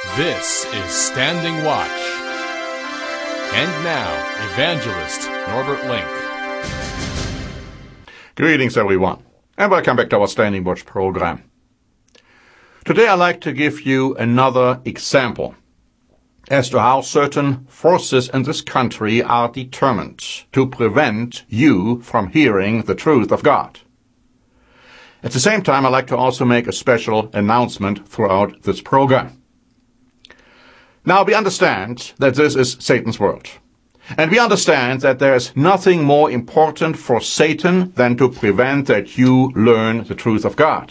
This is Standing Watch. And now, Evangelist Norbert Link. Greetings, everyone, and welcome back to our Standing Watch program. Today I'd like to give you another example as to how certain forces in this country are determined to prevent you from hearing the truth of God. At the same time, I'd like to also make a special announcement throughout this program. Now, we understand that this is Satan's world. And we understand that there is nothing more important for Satan than to prevent that you learn the truth of God,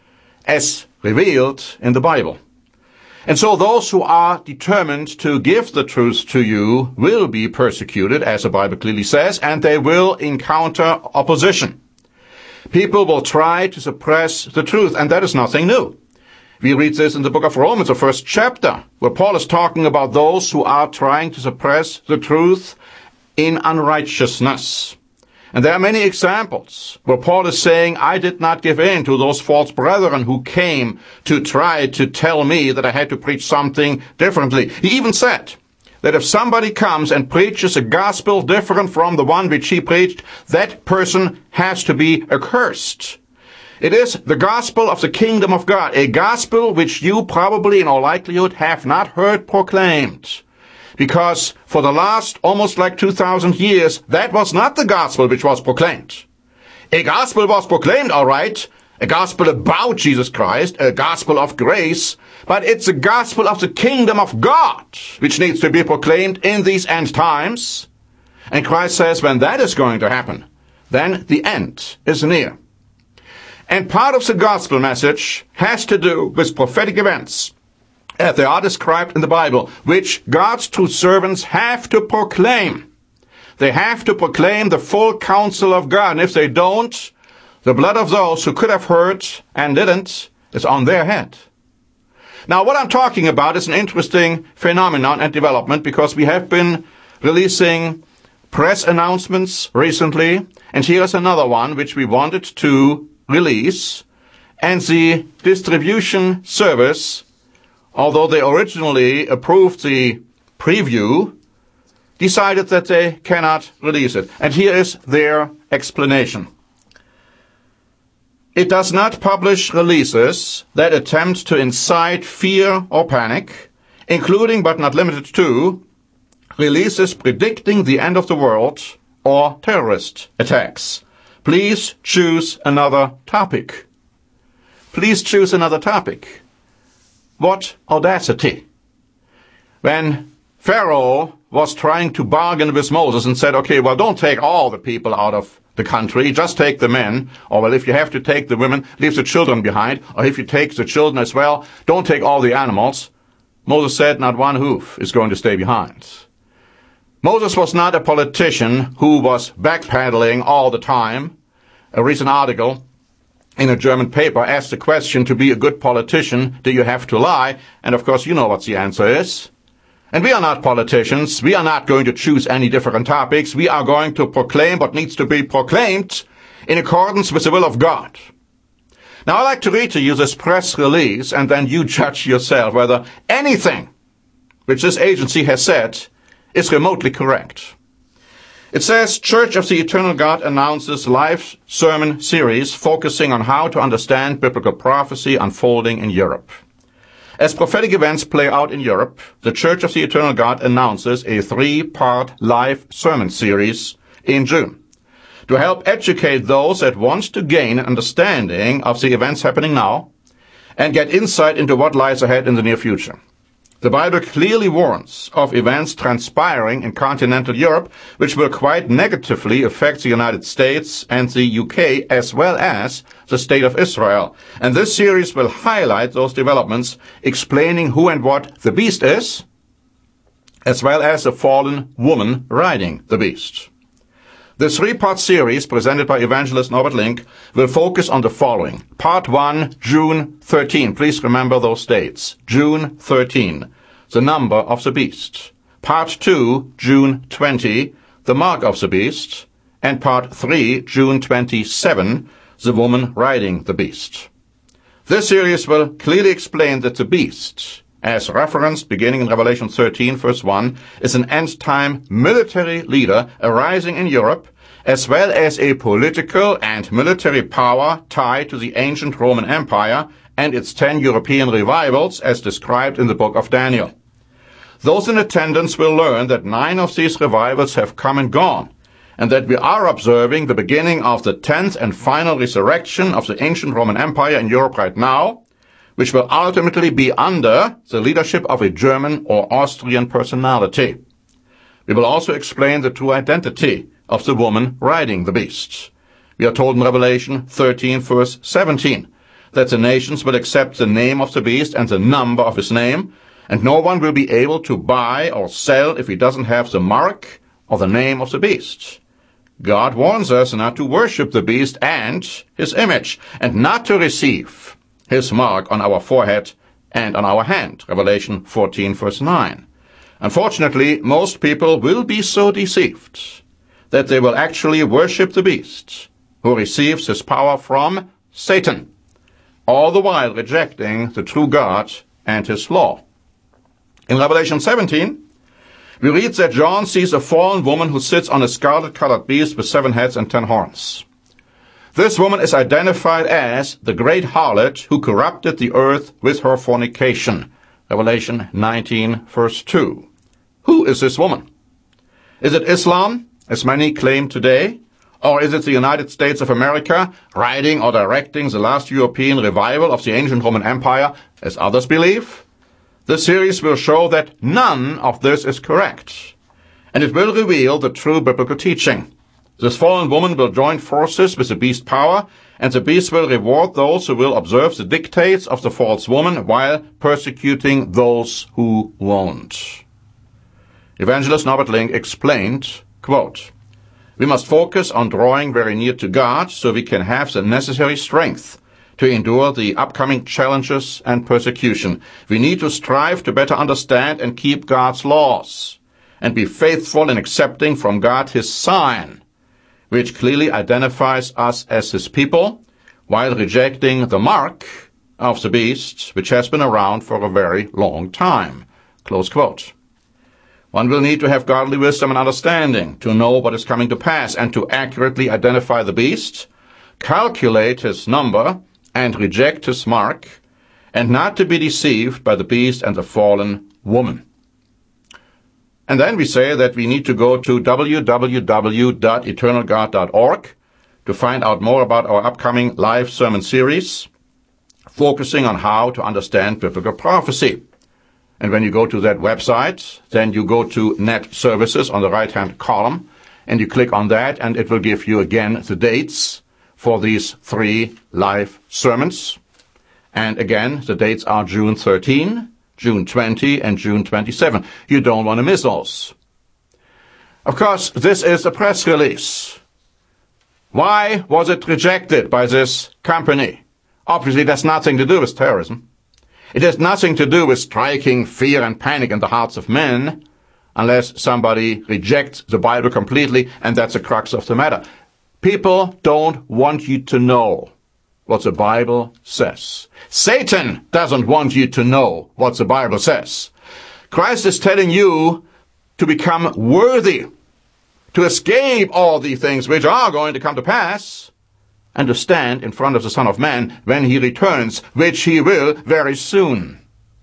as revealed in the Bible. And so those who are determined to give the truth to you will be persecuted, as the Bible clearly says, and they will encounter opposition. People will try to suppress the truth, and that is nothing new. We read this in the book of Romans, the first chapter, where Paul is talking about those who are trying to suppress the truth in unrighteousness. And there are many examples where Paul is saying, I did not give in to those false brethren who came to try to tell me that I had to preach something differently. He even said that if somebody comes and preaches a gospel different from the one which he preached, that person has to be accursed. It is the gospel of the kingdom of God, a gospel which you probably in all likelihood have not heard proclaimed. Because for the last almost like 2,000 years, that was not the gospel which was proclaimed. A gospel was proclaimed, all right, a gospel about Jesus Christ, a gospel of grace, but it's a gospel of the kingdom of God which needs to be proclaimed in these end times. And Christ says when that is going to happen, then the end is near. And part of the gospel message has to do with prophetic events, as they are described in the Bible, which God's true servants have to proclaim. They have to proclaim the full counsel of God, and if they don't, the blood of those who could have heard and didn't is on their head. Now, what I'm talking about is an interesting phenomenon and development, because we have been releasing press announcements recently, and here's another one which we wanted to release, and the distribution service, although they originally approved the preview, decided that they cannot release it. And here is their explanation. It does not publish releases that attempt to incite fear or panic, including but not limited to releases predicting the end of the world or terrorist attacks. Please choose another topic. Please choose another topic. What audacity. When Pharaoh was trying to bargain with Moses and said, okay, well, don't take all the people out of the country, just take the men, or well, if you have to take the women, leave the children behind, or if you take the children as well, don't take all the animals. Moses said, not one hoof is going to stay behind. Moses was not a politician who was backpedaling all the time. A recent article in a German paper asked the question, to be a good politician, do you have to lie? And of course you know what the answer is. And we are not politicians. We are not going to choose any different topics. We are going to proclaim what needs to be proclaimed in accordance with the will of God. Now I'd like to read to you this press release, and then you judge yourself whether anything which this agency has said is remotely correct. It says, Church of the Eternal God announces live sermon series focusing on how to understand biblical prophecy unfolding in Europe. As prophetic events play out in Europe, the Church of the Eternal God announces a 3-part live sermon series in June to help educate those that want to gain an understanding of the events happening now and get insight into what lies ahead in the near future. The Bible clearly warns of events transpiring in continental Europe which will quite negatively affect the United States and the UK as well as the State of Israel. And this series will highlight those developments, explaining who and what the beast is, as well as the fallen woman riding the beast. The 3-part series, presented by Evangelist Norbert Link, will focus on the following. Part 1, June 13. Please remember those dates. June 13, the number of the beast. Part 2, June 20, the mark of the beast. And Part 3, June 27, the woman riding the beast. This series will clearly explain that the beast as referenced beginning in Revelation 13, verse 1, is an end-time military leader arising in Europe, as well as a political and military power tied to the ancient Roman Empire and its 10 European revivals, as described in the book of Daniel. Those in attendance will learn that 9 of these revivals have come and gone, and that we are observing the beginning of the 10th and final resurrection of the ancient Roman Empire in Europe right now, which will ultimately be under the leadership of a German or Austrian personality. We will also explain the true identity of the woman riding the beast. We are told in Revelation 13, verse 17, that the nations will accept the name of the beast and the number of his name, and no one will be able to buy or sell if he doesn't have the mark or the name of the beast. God warns us not to worship the beast and his image, and not to receive his mark on our forehead and on our hand. Revelation 14, verse 9. Unfortunately, most people will be so deceived that they will actually worship the beast, who receives his power from Satan, all the while rejecting the true God and his law. In Revelation 17, we read that John sees a fallen woman who sits on a scarlet-colored beast with 7 heads and 10 horns. This woman is identified as the great harlot who corrupted the earth with her fornication. Revelation 19, verse 2. Who is this woman? Is it Islam, as many claim today? Or is it the United States of America writing or directing the last European revival of the ancient Roman Empire, as others believe? This series will show that none of this is correct, and it will reveal the true biblical teaching. This fallen woman will join forces with the beast power, and the beast will reward those who will observe the dictates of the false woman while persecuting those who won't. Evangelist Norbert Link explained, quote, "We must focus on drawing very near to God so we can have the necessary strength to endure the upcoming challenges and persecution. We need to strive to better understand and keep God's laws, and be faithful in accepting from God his sign, which clearly identifies us as his people, while rejecting the mark of the beast, which has been around for a very long time." Close quote. One will need to have godly wisdom and understanding to know what is coming to pass and to accurately identify the beast, calculate his number, and reject his mark, and not to be deceived by the beast and the fallen woman. And then we say that we need to go to www.eternalgod.org to find out more about our upcoming live sermon series, focusing on how to understand biblical prophecy. And when you go to that website, then you go to Net Services on the right-hand column, and you click on that, and it will give you again the dates for these 3 live sermons. And again, the dates are June 13, June 20, and June 27. You don't want to miss those. Of course, this is a press release. Why was it rejected by this company? Obviously, that's nothing to do with terrorism. It has nothing to do with striking fear and panic in the hearts of men, unless somebody rejects the Bible completely, and that's the crux of the matter. People don't want you to know what the Bible says. Satan doesn't want you to know what the Bible says. Christ is telling you to become worthy, to escape all the things which are going to come to pass, and to stand in front of the Son of Man when he returns, which he will very soon.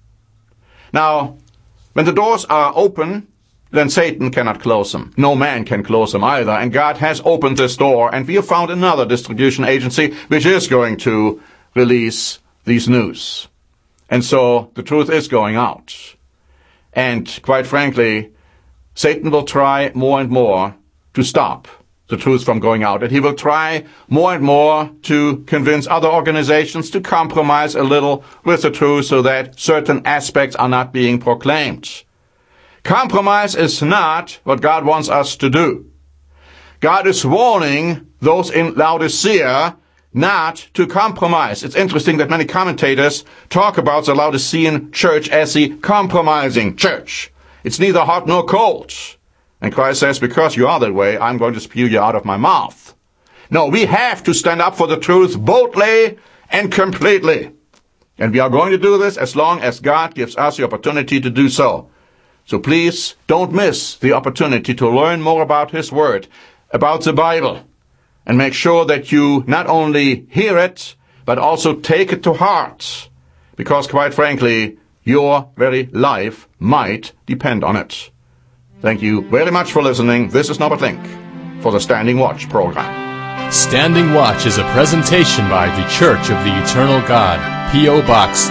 Now, when the doors are open, then Satan cannot close them. No man can close them either. And God has opened this door, and we have found another distribution agency which is going to release these news. And so the truth is going out. And quite frankly, Satan will try more and more to stop the truth from going out. And he will try more and more to convince other organizations to compromise a little with the truth so that certain aspects are not being proclaimed. Compromise is not what God wants us to do. God is warning those in Laodicea not to compromise. It's interesting that many commentators talk about the Laodicean church as the compromising church. It's neither hot nor cold. And Christ says, because you are that way, I'm going to spew you out of my mouth. No, we have to stand up for the truth boldly and completely. And we are going to do this as long as God gives us the opportunity to do so. So please don't miss the opportunity to learn more about His Word, about the Bible, and make sure that you not only hear it, but also take it to heart. Because quite frankly, your very life might depend on it. Thank you very much for listening. This is Norbert Link for the Standing Watch program. Standing Watch is a presentation by the Church of the Eternal God, P.O. Box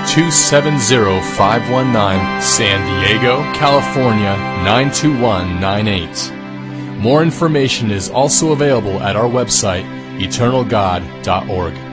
270519, San Diego, California 92198. More information is also available at our website, eternalgod.org.